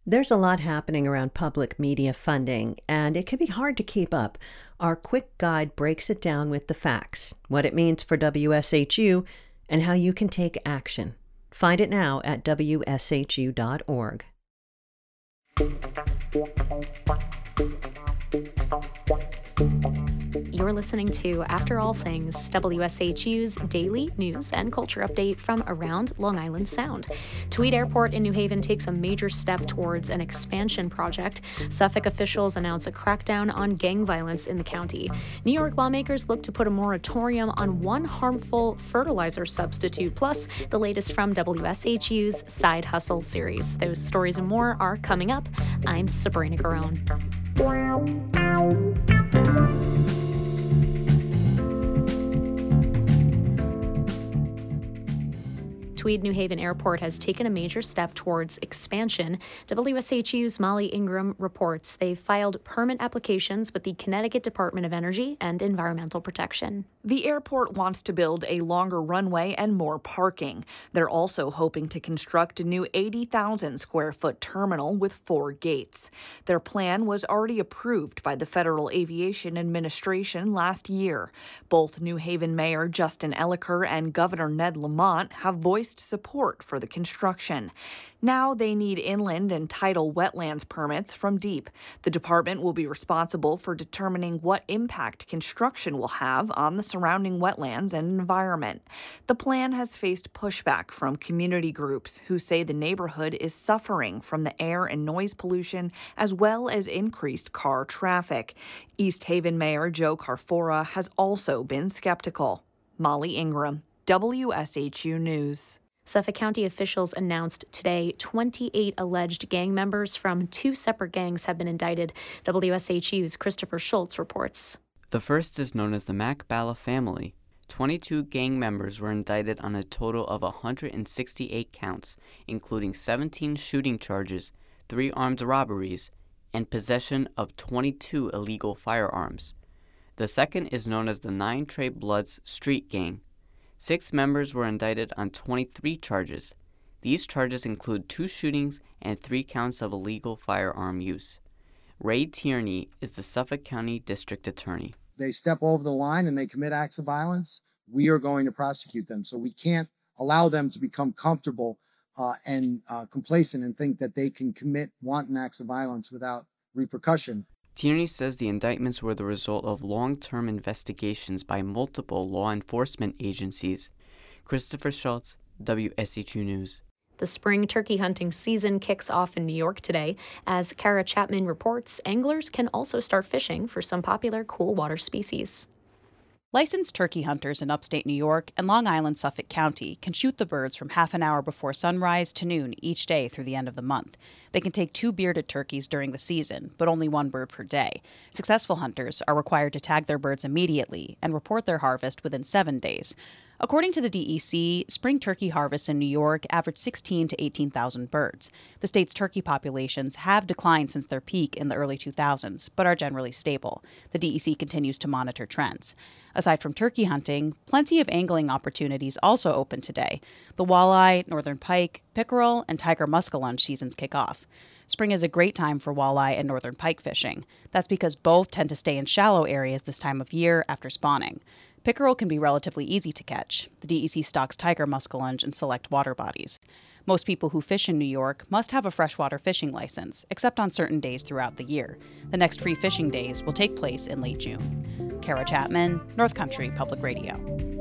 There's a lot happening around public media funding, and it can be hard to keep up. Our quick guide breaks it down with the facts, what it means for WSHU, and how you can take action. Find it now at wshu.org. You're listening to After All Things, WSHU's daily news and culture update from around Long Island Sound. Tweed Airport in New Haven takes a major step towards an expansion project. Suffolk officials announce a crackdown on gang violence in the county. New York lawmakers look to put a moratorium on one harmful fertilizer substitute, plus the latest from WSHU's Side Hustle series. Those stories and more are coming up. I'm Sabrina Garone. Tweed New Haven Airport has taken a major step towards expansion. WSHU's Molly Ingram reports they've filed permit applications with the Connecticut Department of Energy and Environmental Protection. The airport wants to build a longer runway and more parking. They're also hoping to construct a new 80,000 square foot terminal with 4 gates. Their plan was already approved by the Federal Aviation Administration last year. Both New Haven Mayor Justin Elicker and Governor Ned Lamont have voiced support for the construction. Now they need inland and tidal wetlands permits from DEEP. The department will be responsible for determining what impact construction will have on the surrounding wetlands and environment. The plan has faced pushback from community groups who say the neighborhood is suffering from the air and noise pollution as well as increased car traffic. East Haven Mayor Joe Carfora has also been skeptical. Molly Ingram, WSHU News. Suffolk County officials announced today 28 alleged gang members from 2 separate gangs have been indicted. WSHU's Christopher Schultz reports. The first is known as the MacBalla family. 22 gang members were indicted on a total of 168 counts, including 17 shooting charges, 3 armed robberies, and possession of 22 illegal firearms. The second is known as the Nine Trey Bloods Street Gang. 6 members were indicted on 23 charges. These charges include 2 shootings and 3 counts of illegal firearm use. Ray Tierney is the Suffolk County District Attorney. They step over the line and they commit acts of violence, we are going to prosecute them. So we can't allow them to become comfortable and complacent and think that they can commit wanton acts of violence without repercussion. Tierney says the indictments were the result of long-term investigations by multiple law enforcement agencies. Christopher Schultz, WSHU News. The spring turkey hunting season kicks off in New York today. As Kara Chapman reports, anglers can also start fishing for some popular cool water species. Licensed turkey hunters in upstate New York and Long Island, Suffolk County can shoot the birds from half an hour before sunrise to noon each day through the end of the month. They can take 2 bearded turkeys during the season, but only 1 bird per day. Successful hunters are required to tag their birds immediately and report their harvest within 7 days. According to the DEC, spring turkey harvests in New York average 16,000 to 18,000 birds. The state's turkey populations have declined since their peak in the early 2000s, but are generally stable. The DEC continues to monitor trends. Aside from turkey hunting, plenty of angling opportunities also open today. The walleye, northern pike, pickerel, and tiger muskellunge seasons kick off. Spring is a great time for walleye and northern pike fishing. That's because both tend to stay in shallow areas this time of year after spawning. Pickerel can be relatively easy to catch. The DEC stocks tiger muskellunge in select water bodies. Most people who fish in New York must have a freshwater fishing license, except on certain days throughout the year. The next free fishing days will take place in late June. Kara Chapman, North Country Public Radio.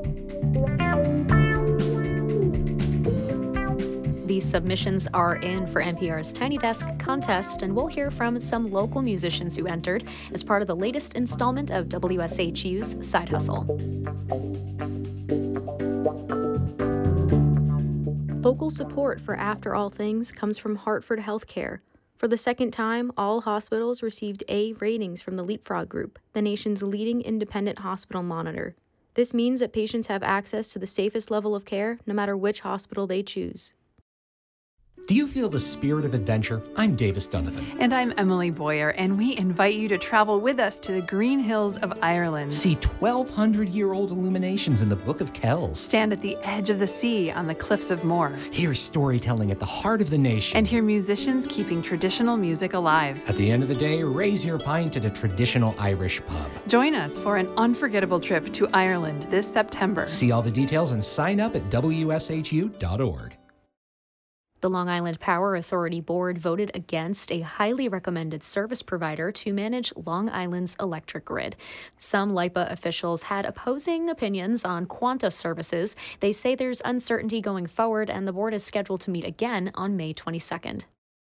These submissions are in for NPR's Tiny Desk contest, and we'll hear from some local musicians who entered as part of the latest installment of WSHU's Side Hustle. Local support for After All Things comes from Hartford Healthcare. For the second time, all hospitals received A ratings from the Leapfrog Group, the nation's leading independent hospital monitor. This means that patients have access to the safest level of care, no matter which hospital they choose. Do you feel the spirit of adventure? I'm Davis Donovan. And I'm Emily Boyer, and we invite you to travel with us to the Green Hills of Ireland. See 1,200-year-old illuminations in the Book of Kells. Stand at the edge of the sea on the cliffs of Moher. Hear storytelling at the heart of the nation. And hear musicians keeping traditional music alive. At the end of the day, raise your pint at a traditional Irish pub. Join us for an unforgettable trip to Ireland this September. See all the details and sign up at wshu.org. The Long Island Power Authority Board voted against a highly recommended service provider to manage Long Island's electric grid. Some LIPA officials had opposing opinions on Quanta services. They say there's uncertainty going forward, and the board is scheduled to meet again on May 22nd.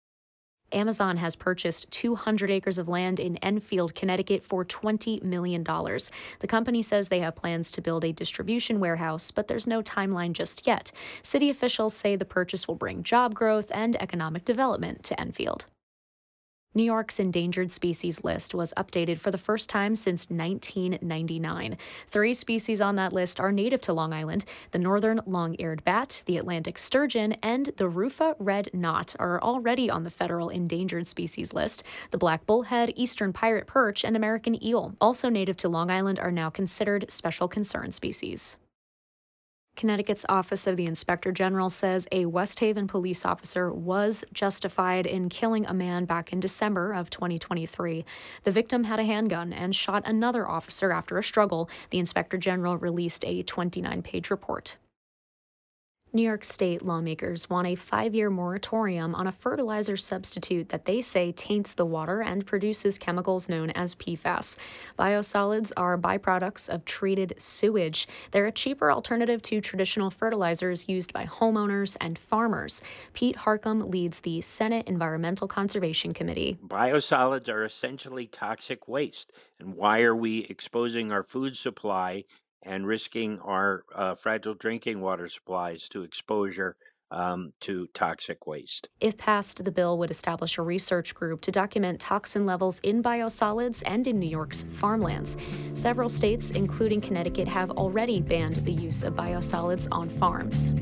Amazon has purchased 200 acres of land in Enfield, Connecticut for $20 million. The company says they have plans to build a distribution warehouse, but there's no timeline just yet. City officials say the purchase will bring job growth and economic development to Enfield. New York's endangered species list was updated for the first time since 1999. 3 species on that list are native to Long Island. The northern long-eared bat, the Atlantic sturgeon, and the Rufa red knot are already on the federal endangered species list. The black bullhead, eastern pirate perch, and American eel, also native to Long Island, are now considered special concern species. Connecticut's Office of the Inspector General says a West Haven police officer was justified in killing a man back in December of 2023. The victim had a handgun and shot another officer after a struggle. The Inspector General released a 29-page report. New York State lawmakers want a 5-year moratorium on a fertilizer substitute that they say taints the water and produces chemicals known as PFAS. Biosolids are byproducts of treated sewage. They're a cheaper alternative to traditional fertilizers used by homeowners and farmers. Pete Harcum leads the Senate Environmental Conservation Committee. Biosolids are essentially toxic waste. And why are we exposing our food supply and risking our fragile drinking water supplies to exposure to toxic waste? If passed, the bill would establish a research group to document toxin levels in biosolids and in New York's farmlands. Several states, including Connecticut, have already banned the use of biosolids on farms.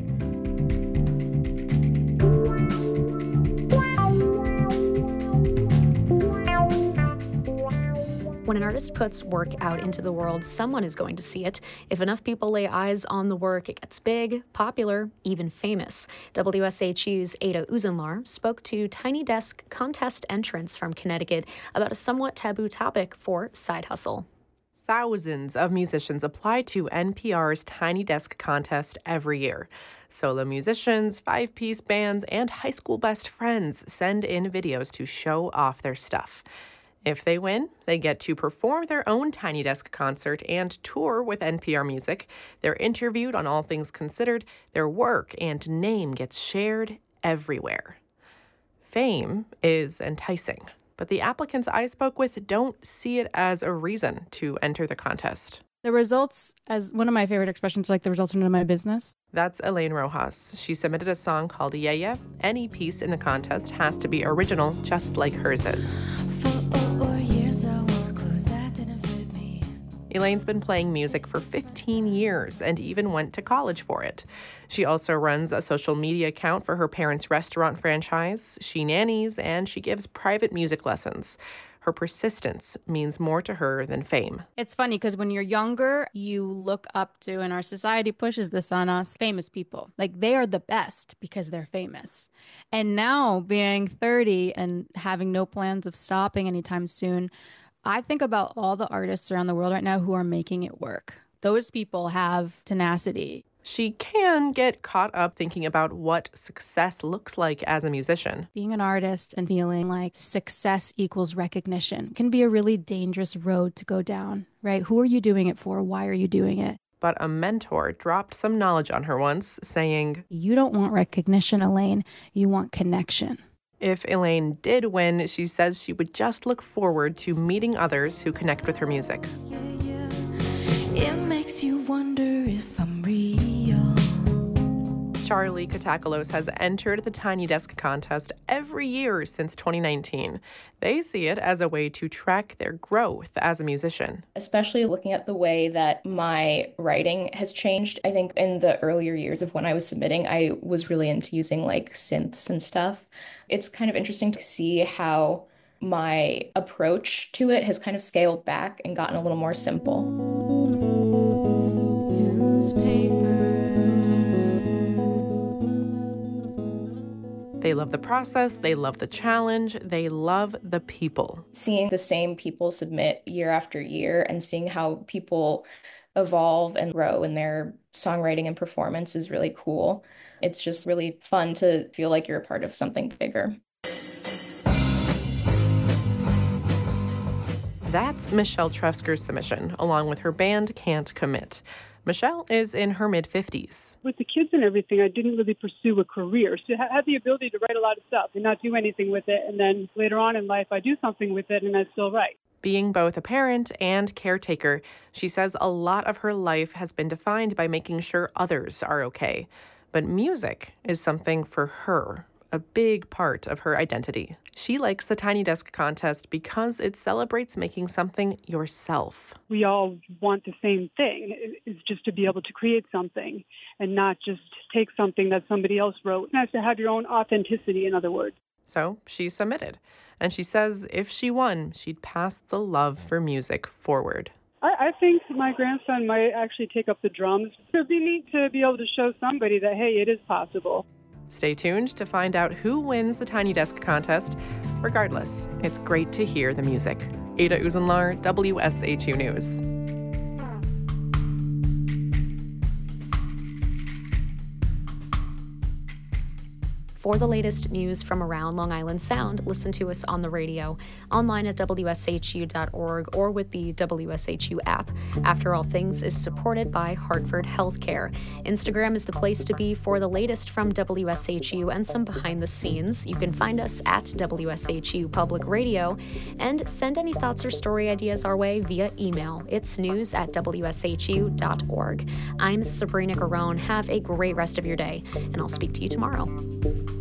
When an artist puts work out into the world, someone is going to see it. If enough people lay eyes on the work, it gets big, popular, even famous. WSHU's Ada Uzenlar spoke to Tiny Desk contest entrants from Connecticut about a somewhat taboo topic for Side Hustle. Thousands of musicians apply to NPR's Tiny Desk contest every year. Solo musicians, 5-piece bands, and high school best friends send in videos to show off their stuff. If they win, they get to perform their own Tiny Desk concert and tour with NPR Music. They're interviewed on All Things Considered. Their work and name gets shared everywhere. Fame is enticing, but the applicants I spoke with don't see it as a reason to enter the contest. The results, as one of my favorite expressions, like the results are none of my business. That's Elaine Rojas. She submitted a song called Yeah Yeah. Any piece in the contest has to be original, just like hers is. Elaine's been playing music for 15 years and even went to college for it. She also runs a social media account for her parents' restaurant franchise. She nannies and she gives private music lessons. Her persistence means more to her than fame. It's funny because when you're younger, you look up to, and our society pushes this on us, famous people. Like, they are the best because they're famous. And now, being 30 and having no plans of stopping anytime soon, I think about all the artists around the world right now who are making it work. Those people have tenacity. She can get caught up thinking about what success looks like as a musician. Being an artist and feeling like success equals recognition can be a really dangerous road to go down, right? Who are you doing it for? Why are you doing it? But a mentor dropped some knowledge on her once, saying, "You don't want recognition, Elaine. You want connection." If Elaine did win, she says she would just look forward to meeting others who connect with her music. It makes you wonder if I'm real. Charlie Katakalos has entered the Tiny Desk contest every year since 2019. They see it as a way to track their growth as a musician. Especially looking at the way that my writing has changed. I think in the earlier years of when I was submitting, I was really into using like synths and stuff. It's kind of interesting to see how my approach to it has kind of scaled back and gotten a little more simple. They love the process, they love the challenge, they love the people. Seeing the same people submit year after year and seeing how people evolve and grow in their songwriting and performance is really cool. It's just really fun to feel like you're a part of something bigger. That's Michelle Trefsker's submission, along with her band Can't Commit. Michelle is in her mid-50s. With the kids and everything, I didn't really pursue a career. So I had the ability to write a lot of stuff and not do anything with it. And then later on in life, I do something with it and I still write. Being both a parent and caretaker, she says a lot of her life has been defined by making sure others are okay. But music is something for her, a big part of her identity. She likes the Tiny Desk contest because it celebrates making something yourself. We all want the same thing, is just to be able to create something and not just take something that somebody else wrote. It's nice to have your own authenticity, in other words. So she submitted, and she says if she won, she'd pass the love for music forward. I think my grandson might actually take up the drums. It would be neat to be able to show somebody that, hey, it is possible. Stay tuned to find out who wins the Tiny Desk contest. Regardless, it's great to hear the music. Ada Uzunlar, WSHU News. For the latest news from around Long Island Sound, listen to us on the radio, online at WSHU.org, or with the WSHU app. After All Things is supported by Hartford Healthcare. Instagram is the place to be for the latest from WSHU and some behind the scenes. You can find us at WSHU Public Radio, and send any thoughts or story ideas our way via email. It's news@WSHU.org. I'm Sabrina Garone. Have a great rest of your day, and I'll speak to you tomorrow.